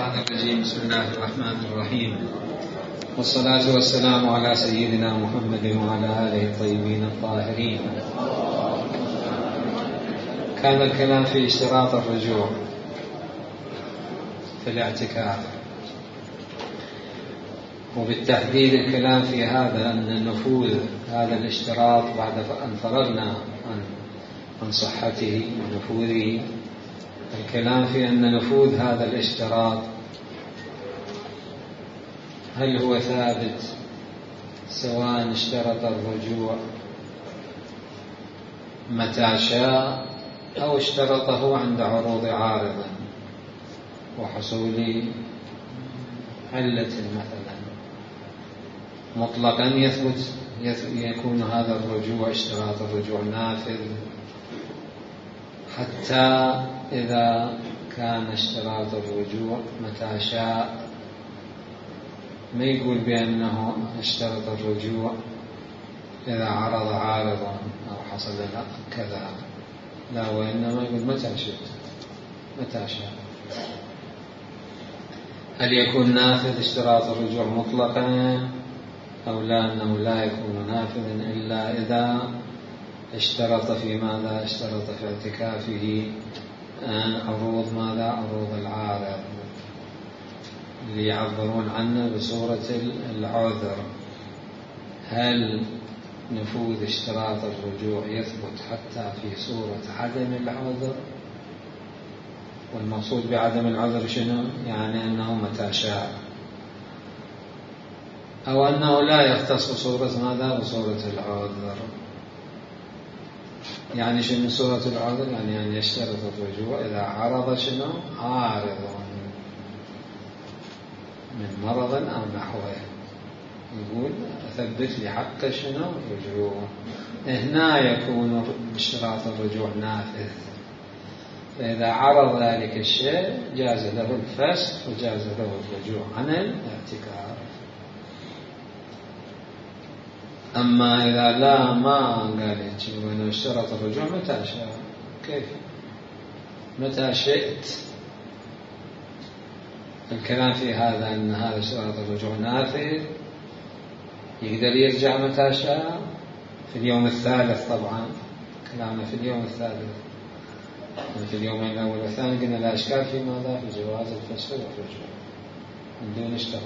الشيطان الرجيم. بسم الله الرحمن الرحيم، والصلاة والسلام على سيدنا محمد وعلى آله الطيبين الطاهرين. كان الكلام في اشتراط الرجوع في الاعتكاف، وبالتحديد الكلام في هذا أن نفوذ هذا الاشتراط بعد أن فرغنا عن صحته ونفوذه. الكلام في أن نفوذ هذا الاشتراط هل هو ثابت سواء اشترط الرجوع متى شاء أو اشترطه عند عروض عارض وحصول علة مثلا مطلقا يثبت يكون هذا الرجوع اشتراط الرجوع نافذ، حتى إذا كان اشتراط الرجوع متى شاء ما يقول بأنه اشترط الرجوع إذا عرض عارضا أو حصل كذا، لا، وإنما يقول متى شاء. هل يكون نافذ اشتراط الرجوع مطلقا أو لا؟ أنه لا يكون نافذا إلا إذا اشترط في ماذا؟ اشترط في اعتكافه عروض ماذا؟ عروض العارض اللي يعبرون عنه بصورة العذر. هل نفوذ اشتراط الرجوع يثبت حتى في صورة عدم العذر؟ والمقصود بعدم العذر شنو؟ يعني أنه متى شاء، أو أنه لا يختص بصورة ماذا؟ بصورة العذر. يعني شنو صورة العذر؟ يعني أن يشترط الرجوع إذا عرض شنو؟ عارض من مرض أو نحوه، يقول أثبت لي حق شنو؟ رجوع. هنا يكون اشتراط الرجوع نافذ، فإذا عرض ذلك الشيء جاز له الفسخ وجاز له الرجوع عن الاعتكاف. أما إذا لا، ما قالت وأنه اشترط الرجوع متى شاء، كيف؟ متى شئت. الكلام في هذا أن هذا اشتراط الرجوع نافذ، يقدر يرجع متى شاء في اليوم الثالث. طبعا كلامنا في اليوم الثالث، في اليومين الأول والثاني قلنا لا إشكال في ماذا؟ في جواز الفسخ والرجوع من دون اشتراط.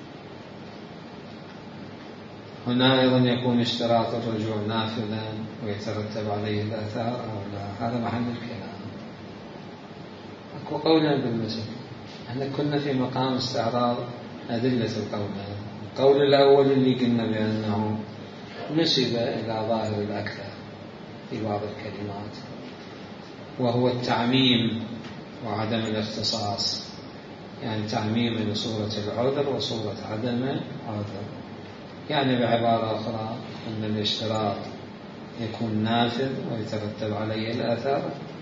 هنا أيضا يكون اشتراط الرجوع نافذا ويترتب عليه الآثار أو لا، هذا محل الكلام. أكو قولنا بالمثل، احنا كنا في مقام استعراض أدلة القولين. القول الأول اللي قلنا بأنه نسب إلى ظاهر الأكثر في بعض الكلمات، وهو التعميم وعدم الاختصاص، يعني تعميم لصورة العذر وصورة عدم العذر. يعني بعبارة أخرى أن الاشتراط يكون نافذ ويترتب عليه الأثر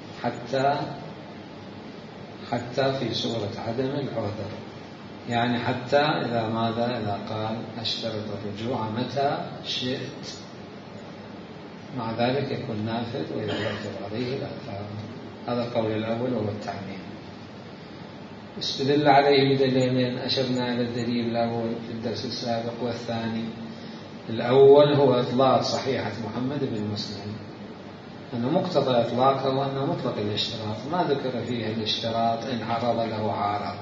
حتى في صورة عدم العذر، يعني حتى إذا ماذا؟ إذا قال أشترط الرجوع متى شئت، مع ذلك يكون نافذ ويترتب عليه الأثر. هذا القول الأول وهو التعميم. استدل عليه بدليلين، أشرنا إلى الدليل الأول في الدرس السابق والثاني. الأول هو إطلاق صحيحة محمد بن مسلم، أنه مقتضى إطلاقه وأنه مطلق الاشتراط، ما ذكر فيه الاشتراط إن عرض له عارض،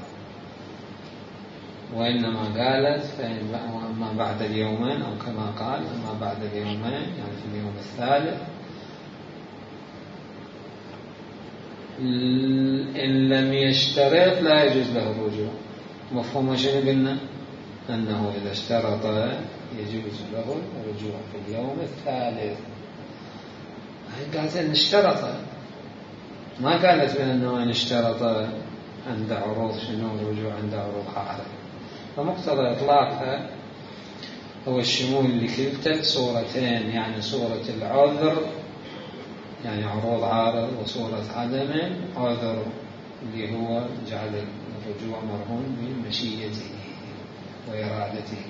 وإنما قالت أما بعد اليومين، أو كما قال أما بعد اليومين يعني في اليوم الثالث إن لم يشترط لا يجوز له الرجوع. مفهوم شنو قلنا؟ أنه إذا اشترط يجوز له الرجوع في اليوم الثالث. قالت إن اشترط، ما قالت بأنه إن اشترط عند عروض شنو الرجوع عند عروض عارض. فمقتضى إطلاقها هو الشمول لكلتا الصورتين، يعني صورة العذر يعني عروض عارض، وصورة عدم عذر اللي هو جعل الرجوع مرهون بمشيئته وإرادته.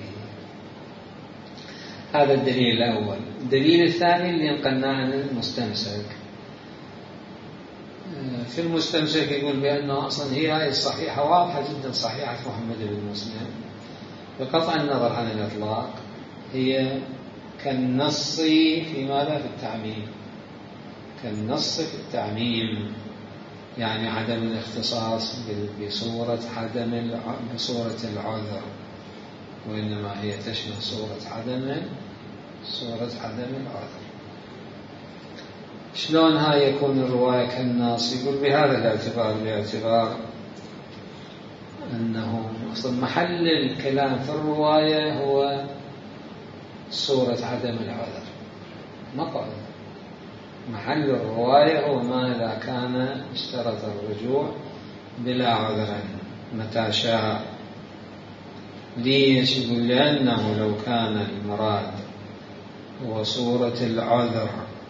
هذا الدليل الأول. الدليل الثاني اللي نقلناه عن المستمسك، في المستمسك يقول بأنه أصلا هي الصحيحة واضحة جدا، صحيحة محمد بن مسلم بقطع النظر عن الإطلاق، هي كالنص في ماذا؟ في التعميم، كالنص في التعميم، يعني عدم الاختصاص بصورة العذر، وإنما هي تشمل صورة عدم العذر. شلون هاي يكون الرواية كالنص؟ يقول بهذا الاعتبار، باعتبار أنه أصلا محل الكلام في الرواية هو صورة عدم العذر، مقعد محل الرواية هو ما إذا كان اشترط الرجوع بلا عذر متى شاء. ليش؟ يقول لأنه لو كان المراد هو صورة العذر،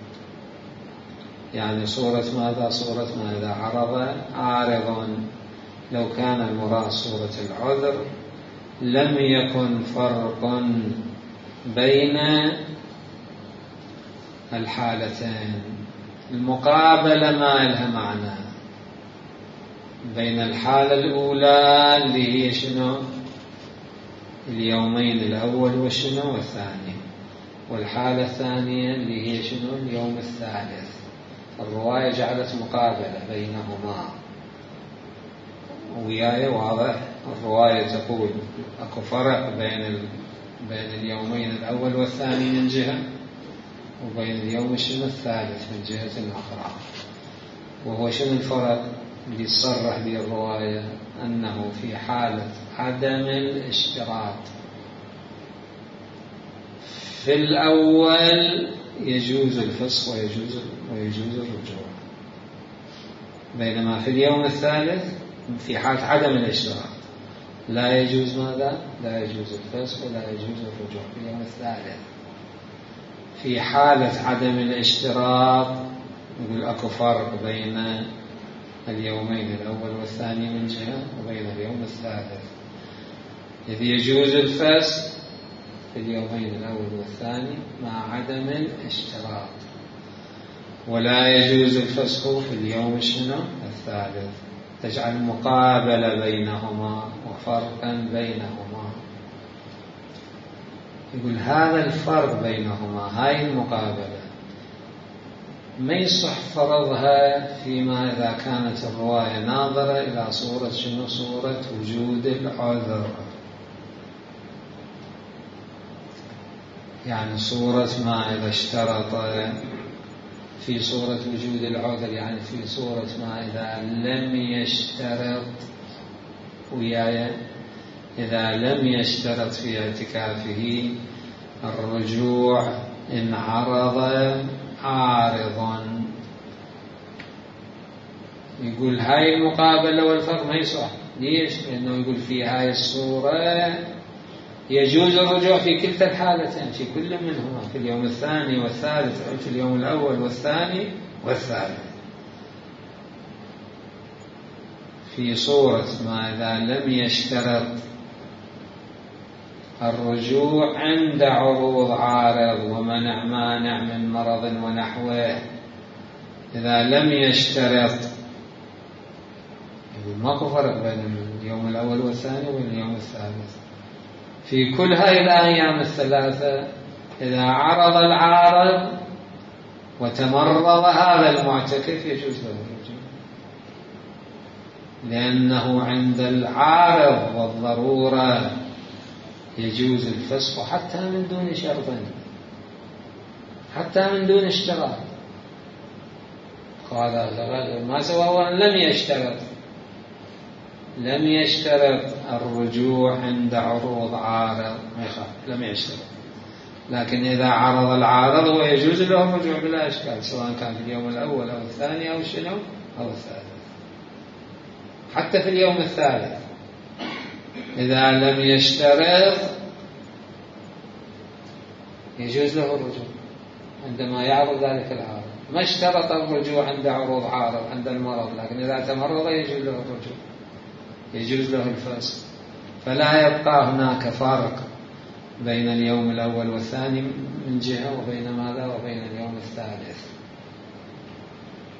يعني صورة ماذا؟ صورة ما إذا عارض، لو كان المراد صورة العذر لم يكن فرق بين الحالتين، المقابلة ما لها معنى بين الحالة الأولى اللي هي شنو؟ اليومين الأول وشنو؟ والثاني، والحالة الثانية اللي هي شنو؟ اليوم الثالث. الرواية جعلت مقابلة بينهما، وياي واضح؟ الرواية تقول أكو فرق بين اليومين الأول والثاني من جهة، وبين اليوم شنو؟ الثالث من جهة أخرى. وهو شنو الفرق اللي تصرح به الرواية؟ أنه في حالة عدم الاشتراط في الأول يجوز الفسخ ويجوز الرجوع، بينما في اليوم الثالث في حالة عدم الاشتراط لا يجوز ماذا؟ لا يجوز الفسخ ولا يجوز الرجوع في اليوم الثالث. في حالة عدم الاشتراط يقول أكو فرق بين اليومين الأول والثاني من جهة وبين اليوم الثالث، إذ يجوز الفسخ في اليومين الأول والثاني مع عدم الاشتراط، ولا يجوز الفسخ في اليوم شنو؟ الثالث. تجعل مقابلة بينهما وفرقا بينهما. يقول هذا الفرق بينهما، هاي المقابلة ما يصح فرضها فيما إذا كانت الرواية ناظرة إلى صورة شنو؟ صورة وجود العذر، يعني صورة ما إذا اشترط في صورة وجود العذر، يعني في صورة ما إذا لم يشترط وياي، إذا لم يشترط في اعتكافه الرجوع إن عرض عارض. يقول هاي المقابلة والفرق ما يصح. ليش؟ لأنه يقول في هاي الصورة يجوز الرجوع في كلتا الحالتين، في كل منهما، في اليوم الثاني والثالث، أو في اليوم الأول والثاني والثالث. في صورة ما إذا لم يشترط الرجوع عند عروض عارض ومنع مانع من مرض ونحوه، إذا لم يشترط ماكو فرق بين اليوم الأول والثاني واليوم الثالث. في كل هاي الأيام الثلاثة إذا عرض العارض وتمرض هذا المعتكف يجوز له الرجوع، لأنه عند العارض والضرورة يجوز الفسخ حتى من دون شرط، حتى من دون اشتراط. قال ما سواء لم يشترط الرجوع عند عروض عارض ما يخاف، لم يشترط، لكن إذا عرض العارض ويجوز له الرجوع بلا إشكال، سواء كان في اليوم الأول أو الثاني أو شنو أو الثالث. حتى في اليوم الثالث إذا لم يشترط يجوز له الرجوع عندما يعرض ذلك العارض. ما اشترط الرجوع عند عروض عارض عند المرض، لكن إذا تمرض يجوز له الرجوع، يجوز له الفسخ. فلا يبقى هناك فرق بين اليوم الأول والثاني من جهة وبين ماذا؟ وبين اليوم الثالث.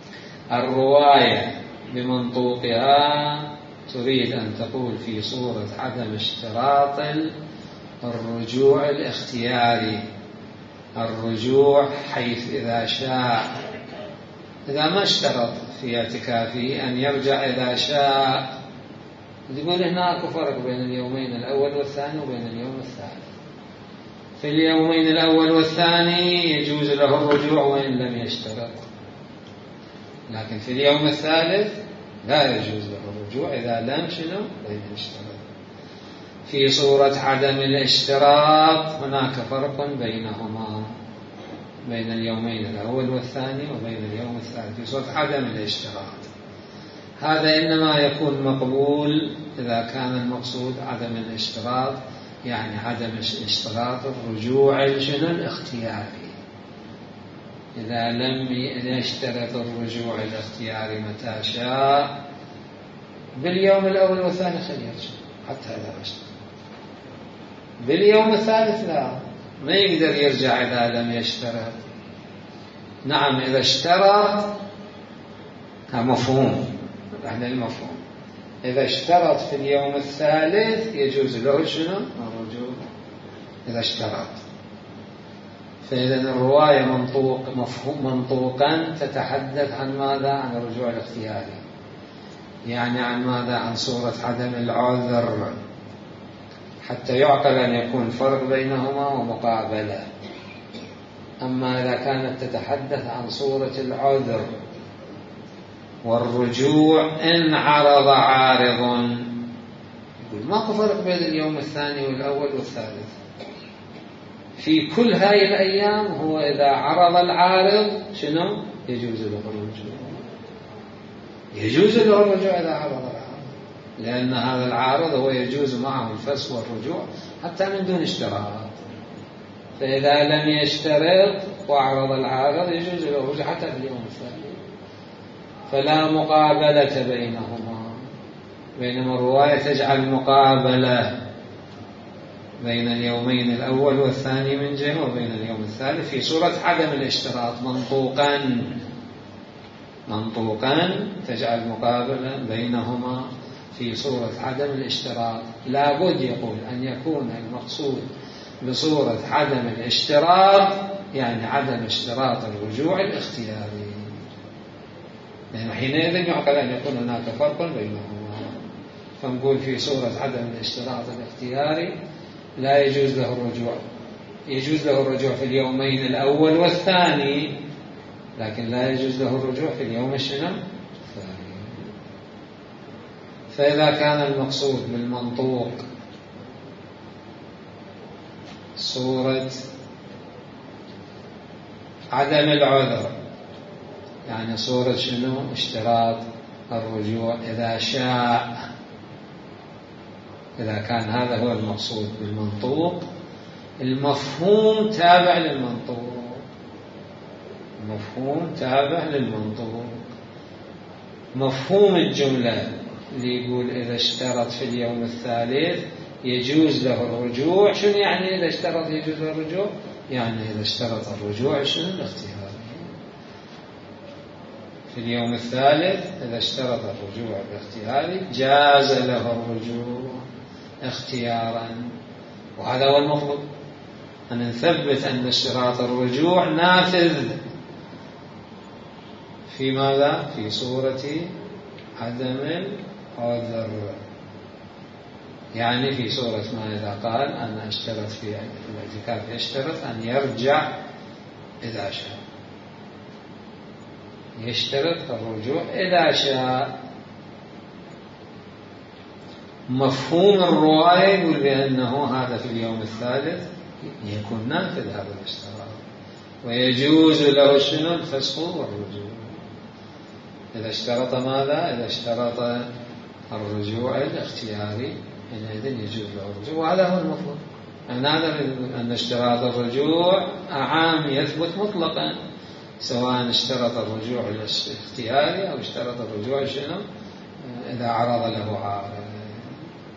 الرواية بمنطوقها تريد أن تقول في صورة عدم اشتراط الرجوع الاختياري، الرجوع حيث إذا شاء، إذا ما اشترط في اعتكافه أن يرجع إذا شاء. يقول هناك فرق بين اليومين الأول والثاني وبين اليوم الثالث. في اليومين الأول والثاني يجوز له الرجوع وإن لم يشترط، لكن في اليوم الثالث لا يجوز له الرجوع إذا لم يشترط. في صورة عدم الاشتراط هناك فرق بينهما، بين اليومين الأول والثاني وبين اليوم الثالث. في صورة عدم الاشتراط هذا إنما يكون مقبول إذا كان المقصود عدم الاشتراط، يعني عدم اشتراط الرجوع الاختياري. إذا لم يشترط الرجوع الاختياري متى شاء باليوم الأول والثاني خليه يرجع حتى إذا اشترط. باليوم الثالث لا، ما يقدر يرجع إذا لم يشترط. نعم إذا اشترط مفهوم، احنا المفهوم إذا اشترط في اليوم الثالث يجوز له الرجوع إذا اشترط. فإذا الرواية منطوقا تتحدث عن ماذا؟ عن الرجوع الاختياري، يعني عن ماذا؟ عن صورة عدم العذر، حتى يعقل أن يكون فرق بينهما ومقابلة. أما إذا كانت تتحدث عن صورة العذر والرجوع إن عرض عارض، يقول ماكو فرق بين اليوم الثاني والأول والثالث. في كل هاي الأيام هو إذا عرض العارض يجوز له الرجوع، يجوز له الرجوع إذا عرض العارض، لأن هذا العارض هو يجوز معه الفسخ والرجوع حتى من دون اشتراط. فإذا لم يشترط وعرض العارض يجوز له الرجوع حتى في اليوم الثاني، فلا مقابلة بينهما. بينما الرواية تجعل مقابلة بين اليومين الأول والثاني من جهة وبين اليوم الثالث في صورة عدم الاشتراط منطوقا تجعل مقابلة بينهما في صورة عدم الاشتراط. لابد يقول أن يكون المقصود بصورة عدم الاشتراط يعني عدم اشتراط الرجوع الاختياري، لأن حينئذ يعقل أن يكون هناك فرق بينهما. فنقول في صورة عدم الاشتراط الاختياري لا يجوز له الرجوع، يجوز له الرجوع في اليومين الأول والثاني، لكن لا يجوز له الرجوع في اليوم الثاني. فإذا كان المقصود بالمنطوق صورة عدم العذر، يعني صورة اشتراط الرجوع إذا شاء، إذا كان هذا هو المقصود بالمنطوق، المفهوم تابع للمنطوق، المفهوم تابع للمنطوق. مفهوم الجملة اللي يقول إذا اشترط في اليوم الثالث يجوز له الرجوع، شنو يعني إذا اشترط يجوز له الرجوع؟ يعني إذا اشترط الرجوع الاختياري في اليوم الثالث، إذا اشترط الرجوع الاختياري جاز له الرجوع اختيارا. وهذا هو المفروض، أن نثبت أن اشتراط الرجوع نافذ في ماذا؟ في صورة عدم العذر، يعني في صورة ما إذا قال أنا اشترط في الاعتكاف يشترط أن يرجع إذا شاء، يشترط الرجوع إذا شاء. مفهوم الرواية يقول بأنه هذا في اليوم الثالث يكون نافذ هذا الاشتراط ويجوز له الفسخ والرجوع إذا اشترط ماذا؟ إذا اشترط الرجوع الاختياري حينئذ يجوز له الرجوع. وهذا هو المفروض، أن اشتراط الرجوع عام يثبت مطلقا، سواء اشترط الرجوع الاختياري أو اشترط الرجوع إذا عرض له عارض.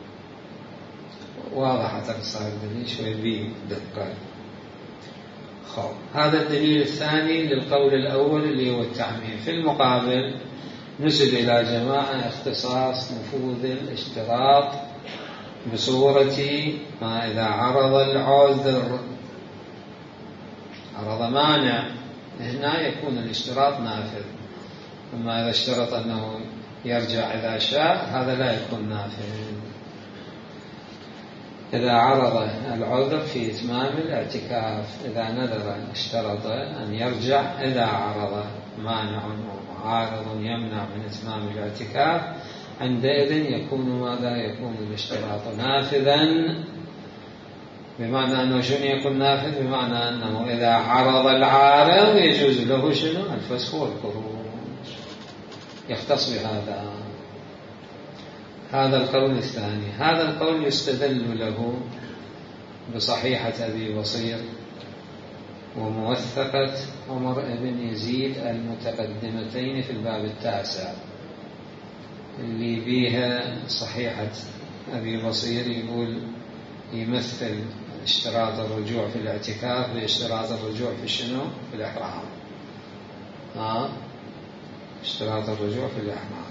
واضح حتى صار لي شوي بدقة. هذا الدليل الثاني للقول الأول اللي هو التعميم. في المقابل نسب إلى جماعة اختصاص نفوذ الاشتراط بصورة ما إذا عرض العذر، عرض مانع، هنا يكون الاشتراط نافذ. أما إذا اشترط أنه يرجع إذا شاء هذا لا يكون نافذ. إذا عرض العذر في إتمام الاعتكاف، إذا نذر اشترط أن يرجع إذا عرض مانع ومعارض يمنع من إتمام الاعتكاف، عندئذ يكون ماذا؟ يكون الاشتراط نافذا. بمعنى أنه شنو يكون نافذ؟ بمعنى أنه إذا عرض العارض يجوز له شنو؟ الفسخ والخروج، يختص بهذا. هذا القول الثاني. هذا القول يستدل له بصحيحة أبي بصير وموثقة عمر بن يزيد المتقدمتين في الباب التاسع، اللي بيها صحيحة أبي بصير يقول يمثل اشتراط الرجوع في الاعتكاف باشتراط الرجوع في شنو؟ في الإحرام. اشتراط الرجوع في الإحرام.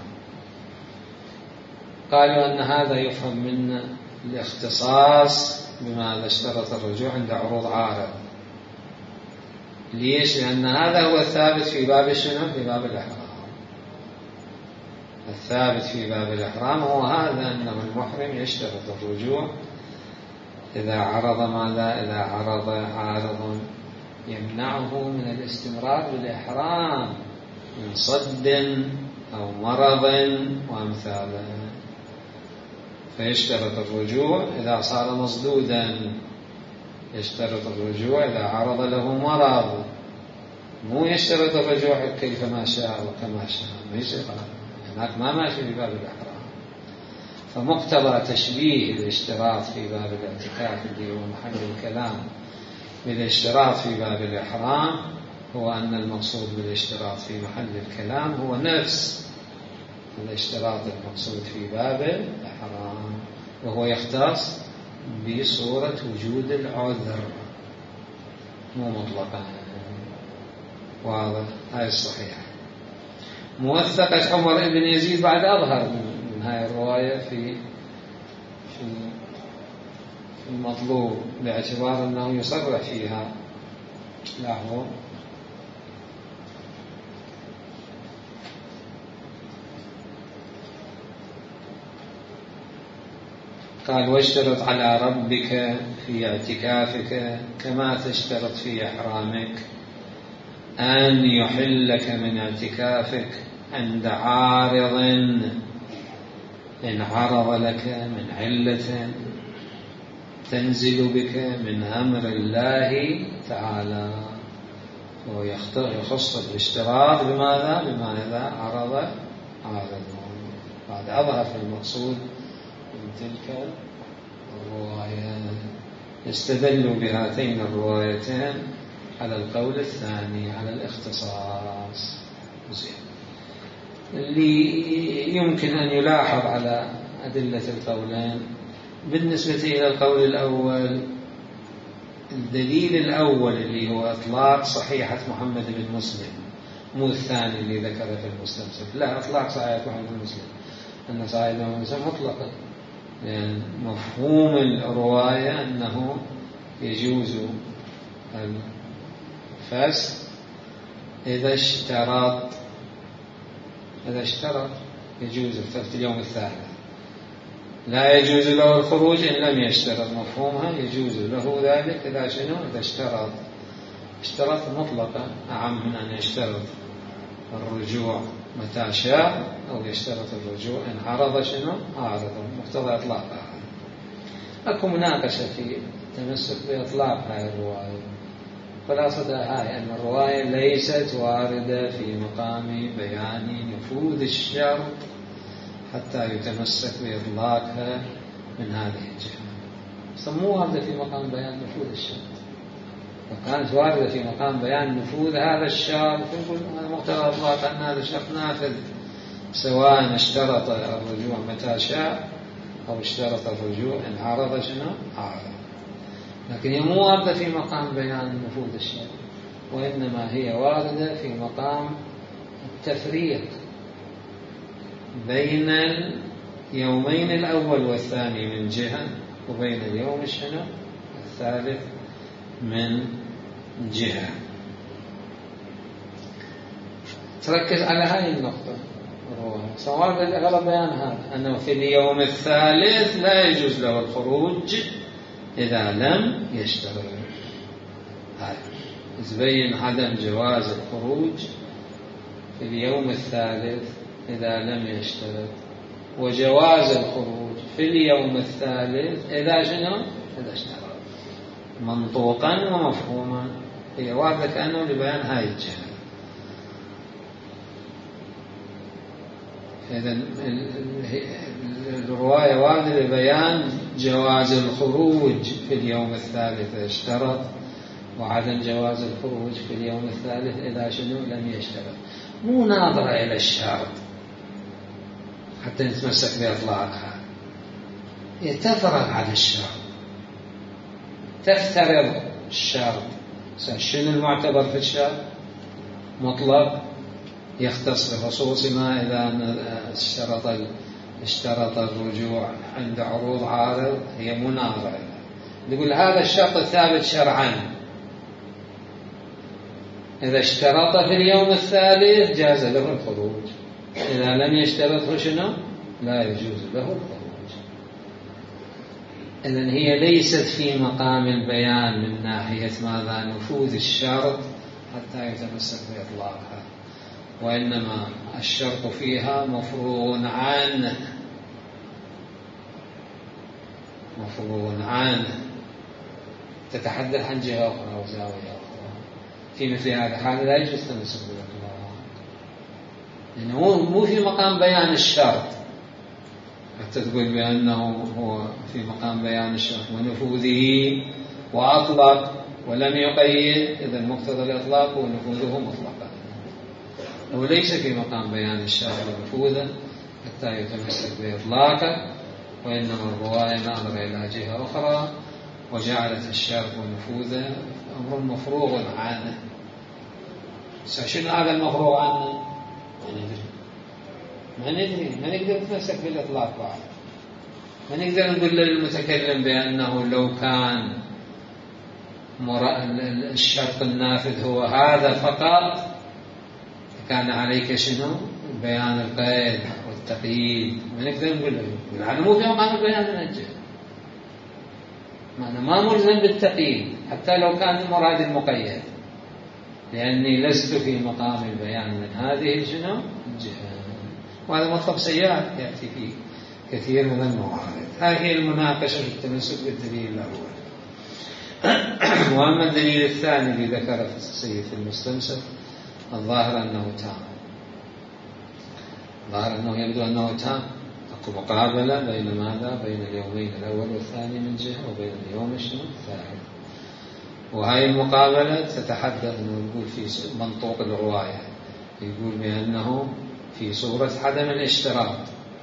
قالوا أن هذا يفهم من الاختصاص بماذا اشترط الرجوع عند عروض عارض. ليش؟ لأن هذا هو الثابت في باب شنو؟ في باب الإحرام. الثابت في باب الإحرام هو هذا، أنه المحرم يشترط الرجوع إذا عرض ماذا؟ إذا عرض عارض يمنعه من الاستمرار بالإحرام من صد أو مرض وأمثاله، فيشترط الرجوع إذا صار مصدودا. يشترط الرجوع إذا عرض له مرض، مو يشترط الرجوع كيفما شاء وكما شاء، هناك ما ماشي في باب الإحرام. فمقتضى تشبيه الاشتراط في باب الاعتكاف اللي هو محل الكلام بالاشتراط في باب الإحرام هو أن المقصود بالاشتراط في محل الكلام هو نفس الاشتراط المقصود في باب الإحرام، وهو يختص بصورة وجود العذر، مو مطلقا. واضح؟ هاي الصحيحة. موثقة عمر بن يزيد بعد أظهر من هاي الرواية في المطلوب، باعتبار أنه يصرح فيها. لاحظوا قال: واشترط على ربك في اعتكافك كما تشترط في إحرامك أن يحلك من اعتكافك عند عارض إن عرض لك من علة تنزل بك من أمر الله تعالى. ويخص الاشتراط بماذا؟ بما إذا عرض عارض. بعد أظهر في المقصود من تلك الرواية. يستدل بهاتين الروايتين على القول الثاني، على الاختصاص. زين. اللي يمكن أن يلاحظ على أدلة القولين بالنسبة إلى القول الأول، الدليل الأول اللي هو إطلاق صحيحة محمد بن مسلم، مو الثاني اللي ذكره في المستمسك. لا، إطلاق صحيحة محمد بن مسلم، أن صحيحة محمد بن مسلم مطلقة، لأن مفهوم الرواية أنه يجوز الفسخ إذا اشترط يجوز في اليوم الثالث. لا يجوز له الخروج إن لم يشترط. مفهومها يجوز له ذلك إذا شنو؟ إذا اشترط مطلقا، أعم من أن يشترط الرجوع متى شاء، أو يشترط الرجوع إن عرض شنو؟ عارض. مقتضى إطلاقها. أكو مناقشة في تمسك بإطلاق هذه الرواية. خلاصتها هاي أن الرواية ليست واردة في مقام بيان نفوذ الشرط حتى يتمسك بإطلاقها من هذه الجهة. مو واردة في مقام بيان نفوذ الشرط. وكانت واردة في مقام بيان نفوذ هذا الشرط يقول مقتضى إطلاق أن هذا الشرط نافذ، سواء اشترط الرجوع متى شاء أو اشترط الرجوع إن عرض شنو؟ عارض. لكن هي مو واردة في مقام بيان نفوذ الشرط. وإنما هي واردة في مقام التفريق بين اليومين الأول والثاني من جهة، وبين اليوم الثالث من جهة. تركز على هذه النقطة. صواب الأغلب بيان هذا، أنه في اليوم الثالث لا يجوز له الخروج إذا لم يشترط. هذا يبين عدم جواز الخروج في اليوم الثالث إذا لم يشترط، وجواز الخروج في اليوم الثالث إذا إذا اشترط، منطوقا ومفهوما. هي واضح كأنه لبيان هاي الجهة. إذن الرواية واردة لبيان جواز الخروج في اليوم الثالث إذا اشترط، وعدم جواز الخروج في اليوم الثالث إذا لم يشترط. مو ناظرة إلى الشرط حتى نتمسك بإطلاقها، تفرض على الشرط، تفترض الشرط. شنو المعتبر في الشرط؟ مطلق يختص بخصوص ما إذا اشترط الرجوع عند عروض عارض، هي مناظرة. نقول هذا الشرط ثابت شرعا، إذا اشترط في اليوم الثالث جاز له الخروج، إذا لم يشترط لا يجوز له الخروج. إذن هي ليست في مقام البيان من ناحية ماذا نفوذ الشرط حتى يتمسك بإطلاقها، وإنما الشرط فيها مفروغ عنه، تتحدث عن جهة أخرى وزاوية أخرى. في مثل هذا الحال لا يجوز التمسك بالإطلاق، لأنه مو في مقام بيان الشرط حتى تقول بأنه هو في مقام بيان الشرط ونفوذه، وأطلق ولم يقيد، إذا مقتضى الإطلاق ونفوذه مطلقا. وليس في مقام بيان الشرط ونفوذه حتى يتمسك بإطلاقه، وإنما الرواية نظر إلى جهة أخرى وجعلت الشرط ونفوذه أمر مفروغ عنه. شنو هذا المفروغ عنه؟ ما نقدر نتمسك بالإطلاق بعد. ما نقدر نقول للمتكلم بأنه لو كان الشرط النافذ هو هذا فقط كان عليك بيان القيد والتقييد. ما نقدر نقول له يعني مو في مقام البيان النجح، معنى ما ملزم بالتقييد حتى لو كان المراد المقيد، لأني لست في مقام البيان من هذه الجهة. وهذا مطلب سيئات يأتي فيه كثير من الموارد. هذه المناقشة في التمسك بالدليل الأول. وأما الدليل الثاني الذي ذكره في السيد المستنسخ، الظاهر أنه تام، ظاهر أنه يبدو أنه تام. أكو مقابلة بين ماذا؟ بين اليومين الأول والثاني من جهة، وبين اليوم الثالث. وهذه المقابلة تتحدث نقول في منطوق الرواية، يقول بأنه في صورة عدم الاشتراط،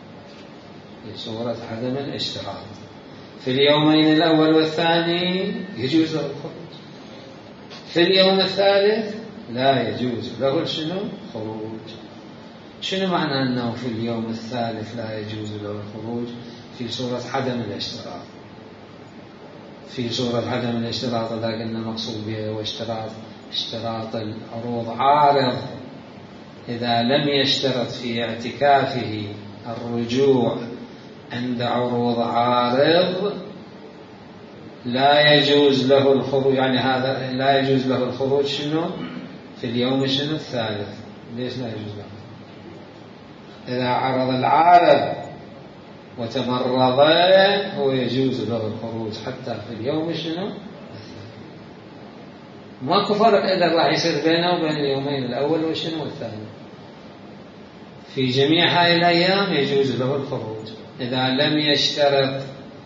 في اليومين الأول والثاني يجوز له الخروج، في اليوم الثالث لا يجوز له خروج. شنو معنى أنه في اليوم الثالث لا يجوز له الخروج؟ في صورة عدم الاشتراط. في صورة عدم الاشتراط لكن المقصود به هو اشتراط العروض عارض. إذا لم يشترط في اعتكافه الرجوع عند عروض عارض لا يجوز له الخروج، يعني هذا لا يجوز له الخروج في اليوم الثالث. ليش لا يجوز له؟ إذا عرض العارض وتمرض هو يجوز له الخروج حتى في اليوم الثالث. ماكو فرق إذا راح يصير بينه وبين اليومين الأول والثاني. في جميع هذه الأيام يجوز له الخروج إذا لم يشترط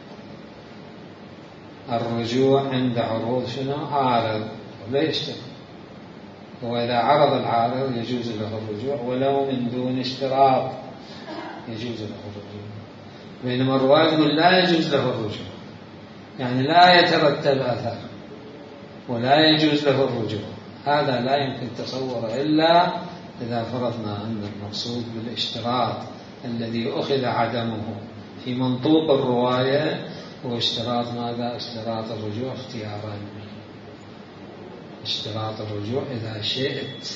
الرجوع عند عروض عارض. لا يشترط، وإذا عرض العارض يجوز له الرجوع ولو من دون اشتراط، يجوز له الرجوع. بينما الرواية يقول لا يجوز له الرجوع، يعني لا يترتب أثر ولا يجوز له الرجوع. هذا لا يمكن تصوره إلا إذا فرضنا أن المقصود بالاشتراط الذي أخذ عدمه في منطوق الرواية هو اشتراط ماذا؟ اشتراط الرجوع اختيارا. اشتراط الرجوع إذا شئت.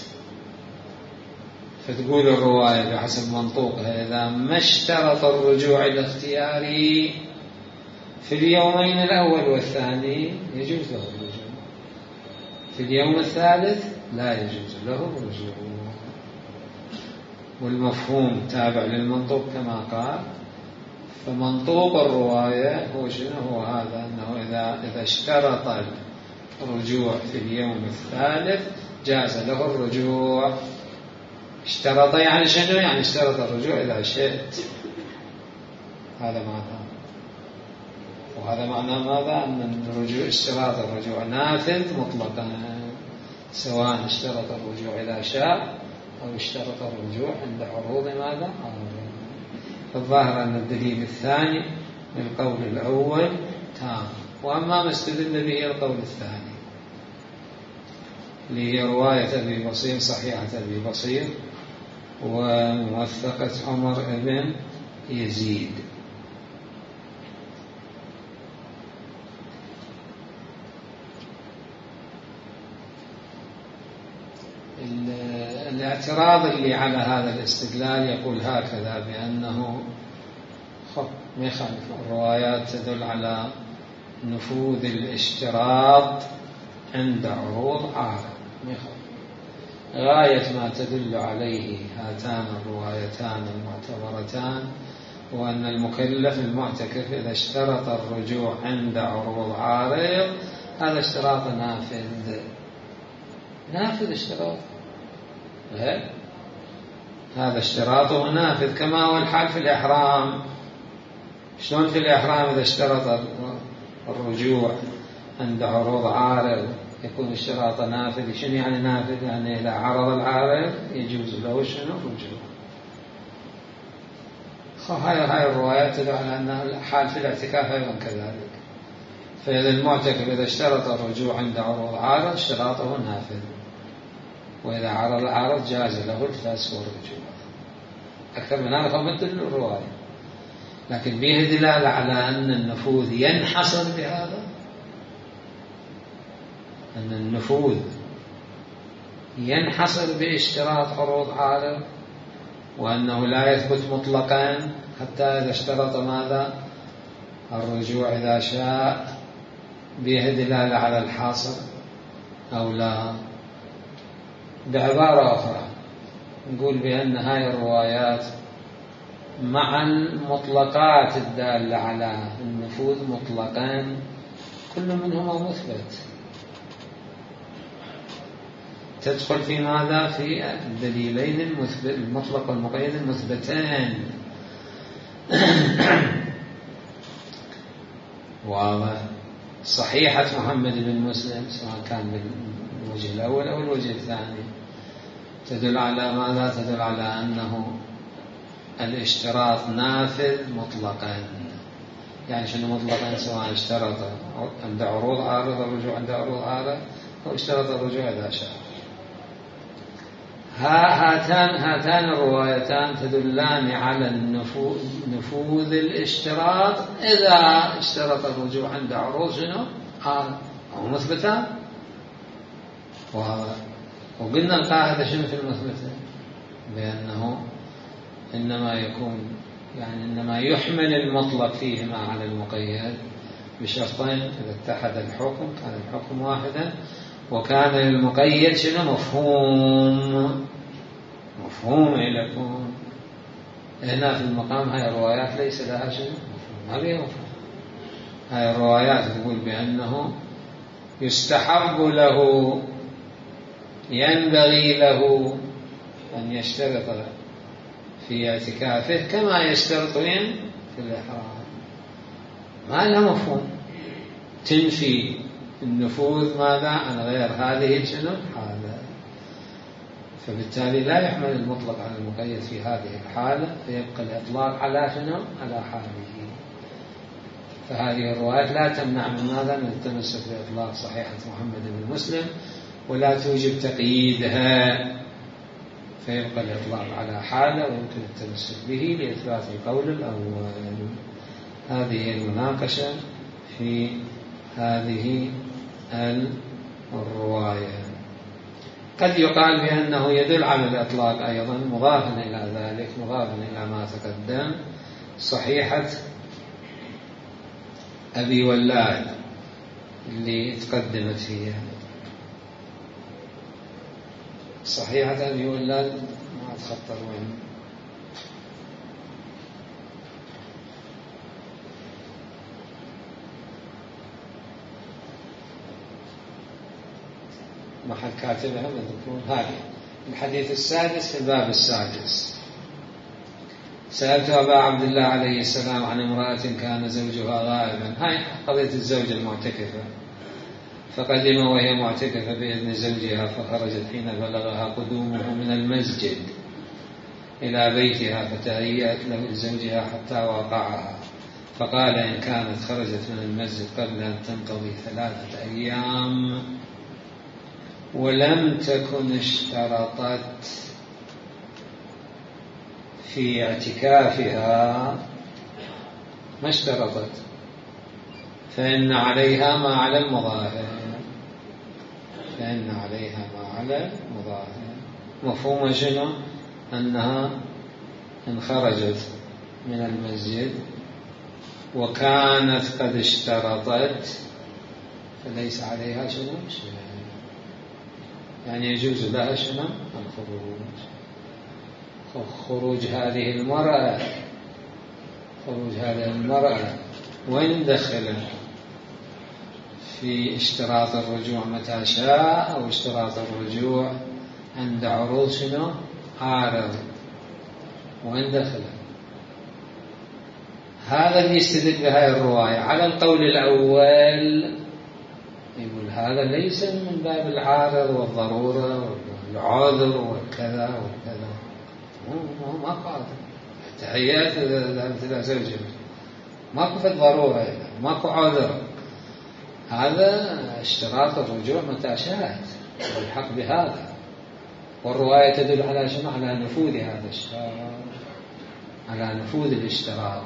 فتقول الرواية بحسب منطوقها إذا ما اشترط الرجوع الاختياري في اليومين الأول والثاني يجوز له الرجوع، في اليوم الثالث لا يجوز له الرجوع. والمفهوم تابع للمنطوق كما قال. فمنطوق الرواية هو شنو؟ هو هذا، أنه إذا اشترط الرجوع في اليوم الثالث جاز له الرجوع. اشترط يعني شنو؟ يعني اشترط الرجوع إذا شئت. هذا معناه. وهذا معناه ماذا؟ أن الرجوع اشتراط الرجوع نافذ مطلقا، سواء اشترط الرجوع إذا شاء أو اشترط الرجوع عند عروض ماذا؟ الظاهر أن الدليل الثاني للقول الأول تام. وأما ما استدل به القول الثاني لرواية أبي بصير صحيحة أبي بصير وموثقة عمر بن يزيد. الاعتراض اللي على هذا الاستدلال يقول هكذا بأنه ما يخالف الروايات تدل على نفوذ الاشتراط عند عروض عارض، ما يخالف. غاية ما تدل عليه هاتان الروايتان المعتبرتان وأن المكلف المعتكف إذا اشترط الرجوع عند عروض عارض هذا اشتراط نافذ اشتراط، هذا اشتراطه نافذ. كما هو الحال في الإحرام. شلون في الإحرام إذا اشترط الرجوع عند عروض عارض يكون اشتراط نافذ؟ شنو يعني نافذ؟ يعني إذا عرض العارض يجوز له شنو؟ الرجوع. هاي الروايات تدل على أن الحال في الاعتكاف أيضا كذلك. فإذا المعتكف إذا اشترط الرجوع عند عروض عارض اشتراطه نافذ، وإذا عرض العارض جاز له الفسخ والرجوع. أكثر من هذا فما تدل الرواية، لكن به دلالة على أن النفوذ ينحصر بهذا، أن النفوذ ينحصر باشتراط عروض عارض، وأنه لا يثبت مطلقا حتى إذا اشترط ماذا؟ الرجوع إذا شاء. به دلالة على الحاصر أو لا. بعبارة أخرى نقول بأن هاي الروايات مع المطلقات الدالة على النفوذ مطلقا كل منهما مثبت، تدخل في ماذا؟ في الدليلين المطلق والمقيد المثبتين. وصحيحة محمد بن مسلم سواء كان بالوجه الأول أو الوجه الثاني تدل على ماذا؟ تدل على أنه الاشتراط نافذ مطلقا. يعني شنو مطلقا؟ سواء اشترط عند عروض عارض الرجوع عند عروض عارض أو اشترط الرجوع إذا شاء. هاتان الروايتان تدلان على نفوذ الاشتراط إذا اشترط الرجوع عند عروض شنو؟ عارض أو مثبتان. وقلنا القاعدة شنو في المثبتين؟ بأنه إنما يكون إنما يحمل المطلق فيهما على المقيد بشرطين: إذا اتحد الحكم كان الحكم واحدا، وكان للمقيد شنو؟ مفهوم لكم. هنا في المقام هاي الروايات ليس لها شنو؟ ما بيها مفهوم. هاي الروايات تقول بأنه يستحب له ينبغي له أن يشترط في اعتكافه كما يشترطين في الإحرام. ما لها مفهوم، تنفي النفوذ ماذا؟ عن غير هذه شنو؟ حالة. فبالتالي لا يحمل المطلق على المقيد في هذه الحالة، فيبقى الإطلاق على شنو؟ على حاله. فهذه الروايات لا تمنع من ماذا؟ من التمسك بإطلاق صحيحة محمد بن مسلم ولا توجب تقييدها، فيبقى الإطلاق على حالة ويمكن التمسك به لإثبات القول الأول. هذه المناقشة في هذه الرواية. قد يقال بأنه يدل على الإطلاق أيضا مضافا إلى ذلك، مضافا إلى ما تقدم، صحيحة أبي ولاد اللي تقدمت هي صحيحة أبي ولاد، ما أتخطر وين، محل كاتبها مذكور. هذه الحديث السادس في الباب السادس: سألت أبا عبد الله عليه السلام عن امرأة كان زوجها غائبا. هاي قضية الزوجة المعتكفة، فقدم وهي معتكفة بإذن زوجها، فخرجت حين بلغها قدومه من المسجد إلى بيتها، فتهيأت له لزوجها حتى واقعها، فقال إن كانت خرجت من المسجد قبل أن تنقضي 3 أيام ولم تكن اشترطت في اعتكافها، ما اشترطت، فإن عليها ما على المظاهر، فإن عليها ما على المظاهر. مفهوم شنو؟ أنها إن خرجت من المسجد وكانت قد اشترطت فليس عليها شنو؟ يعني يجوز لها شنو؟ الخروج. خروج هذه المرأة وين دخل في اشتراط الرجوع متى شاء، أو اشتراط الرجوع عند عروض شنو؟ عارض، وين دخل؟ هذا اللي يستدل بهاي الرواية. على القول الأول يقول هذا ليس من باب العارض والضرورة والعذر والكذا والكذا، ما قال تحيات إلى زوجه، ماكو في الضرورة، ماكو عذر، هذا اشتراط الرجوع متى شاءت، والحق بهذا. والرواية تدل على شنو؟ على نفوذ هذا الشرط، على نفوذ الاشتراط،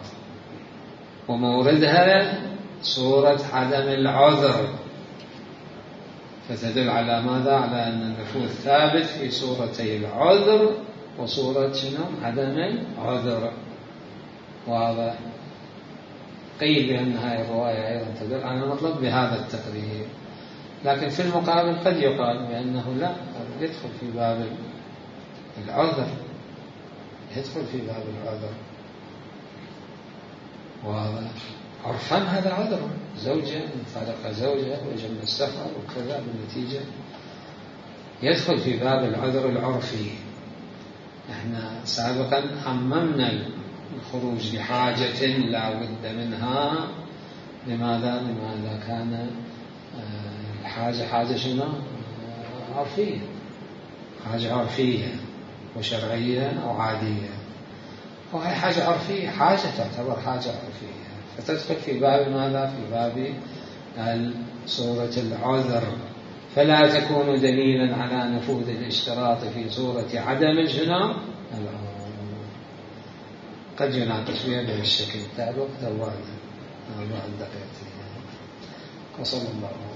وموردها صورة عدم العذر، فتدل على ماذا؟ على أن النفوذ ثابت في صورتي العذر وصورة شنو؟ عدم العذر. واضح؟ قيل بأن هذه الرواية أيضا تدل على المطلب بهذا التقرير، لكن في المقابل قد يقال بأنه لا، يدخل في باب العذر، يدخل في باب العذر. واضح؟ عرفا هذا عذر، زوجة فارق زوجها وجم السفر وكذا، بالنتيجة يدخل في باب العذر العرفي. احنا سابقا عممنا الخروج لحاجة لا بد منها. لماذا؟ لماذا كان الحاجة حاجة شنو؟ عرفية، حاجة عرفية وشرعية أو عادية، وهي حاجة عرفية، حاجة تعتبر حاجة عرفية، فتدخل في باب ماذا؟ في باب صورة العذر، فلا تكون دليلا على نفوذ الاشتراط في صورة عدم الجناح. قد يناقش بها بهالشكل. تعلق بعد دقيقتين. وصلى الله